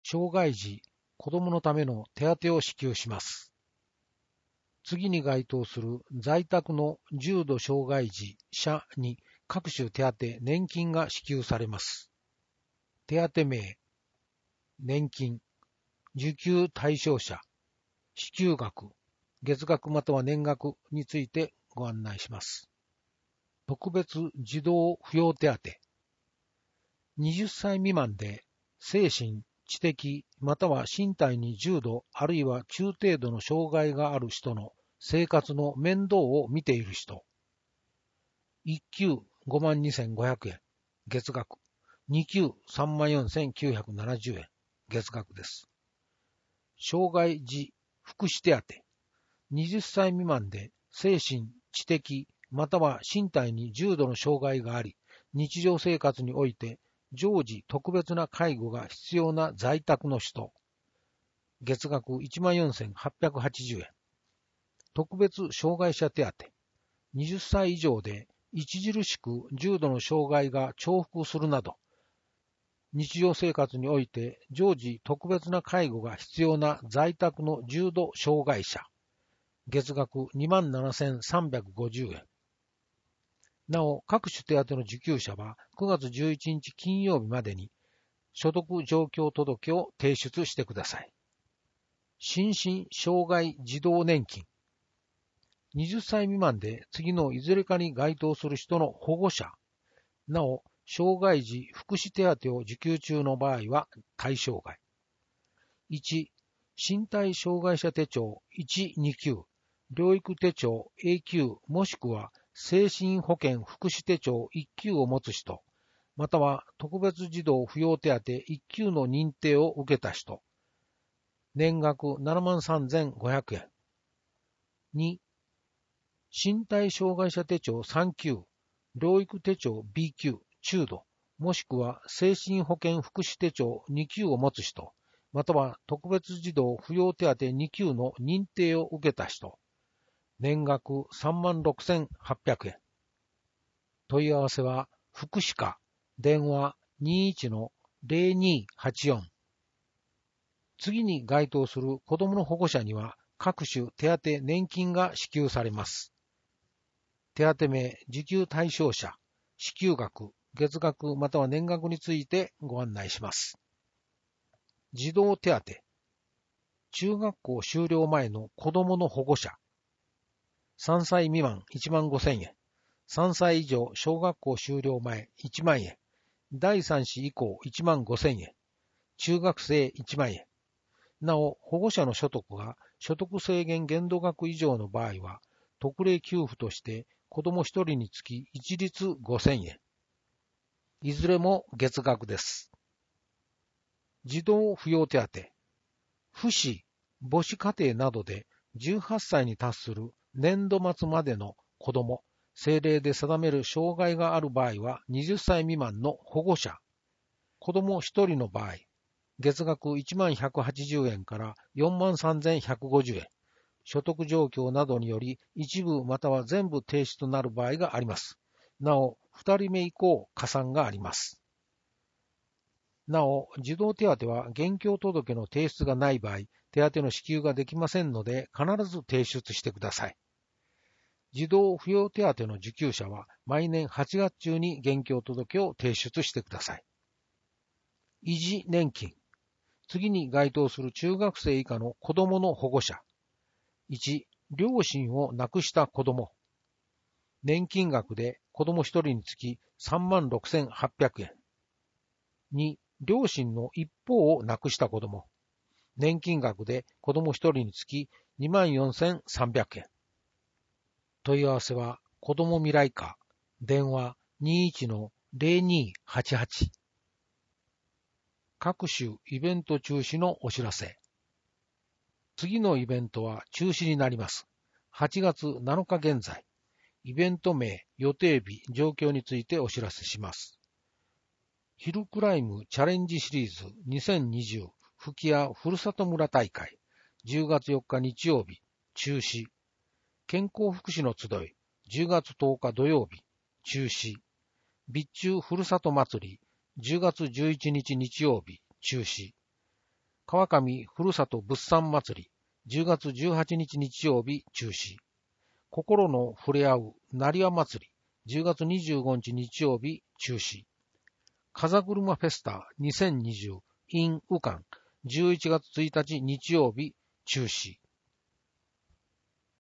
障害児、子供のための手当を支給します。次に該当する在宅の重度障害児者に各種手当、年金が支給されます。手当名、年金、受給対象者、支給額、月額または年額についてご案内します。特別児童扶養手当。20歳未満で精神、知的または身体に重度あるいは中程度の障害がある人の生活の面倒を見ている人。1級 52,500 円、月額。2級 34,970 円、月額です。障害児福祉手当。20歳未満で精神、知的または身体に重度の障害があり、日常生活において常時特別な介護が必要な在宅の人。月額 14,880 円。特別障害者手当。20歳以上で著しく重度の障害が重複するなど、日常生活において常時特別な介護が必要な在宅の重度障害者。月額 27,350 円。なお、各種手当の受給者は9月11日金曜日までに所得状況届を提出してください。心身障害児童年金。20歳未満で次のいずれかに該当する人の保護者。なお、障害児福祉手当を受給中の場合は対象外。1、身体障害者手帳1、2級、療育手帳 A 級もしくは精神保健福祉手帳1級を持つ人、または特別児童扶養手当1級の認定を受けた人。年額 73,500 円。2、身体障害者手帳3級、療育手帳 B 級、中度、もしくは精神保健福祉手帳2級を持つ人、または特別児童扶養手当2級の認定を受けた人。年額 36,800 円。問い合わせは、福祉課、電話 21-0284。次に該当する子どもの保護者には、各種手当年金が支給されます。手当名、受給対象者、支給額、月額または年額についてご案内します。児童手当。中学校修了前の子どもの保護者。3歳未満15,000円。3歳以上小学校修了前1万円。第3子以降15,000円。中学生1万円。なお、保護者の所得が所得制限限度額以上の場合は、特例給付として子ども1人につき一律5,000円。いずれも月額です。児童扶養手当。父子、母子家庭などで18歳に達する年度末までの子ども、政令で定める障害がある場合は20歳未満の保護者、子ども1人の場合、月額 10,180 円から43,150 円、所得状況などにより一部または全部停止となる場合があります。なお、2人目以降加算があります。なお、児童手当は現況届の提出がない場合、手当の支給ができませんので必ず提出してください。児童扶養手当の受給者は毎年8月中に現況届を提出してください。維持年金。次に該当する中学生以下の子どもの保護者。1、両親を亡くした子ども。年金額で子ども1人につき 36,800 円。2、両親の一方を亡くした子ども。年金額で子ども1人につき 24,300 円。問い合わせは、子ども未来課、電話 21-0288。各種イベント中止のお知らせ。次のイベントは中止になります。8月7日現在、イベント名、予定日、状況についてお知らせします。ヒルクライムチャレンジシリーズ2020吹屋ふるさと村大会10月4日日曜日中止。健康福祉の集い10月10日土曜日中止。備中ふるさと祭り10月11日日曜日中止。 川上ふるさと物産祭り、10月18日日曜日中止。心の触れ合うなりわ祭り、10月25日日曜日中止。風車フェスタ2020 in 武漢、11月1日日曜日中止。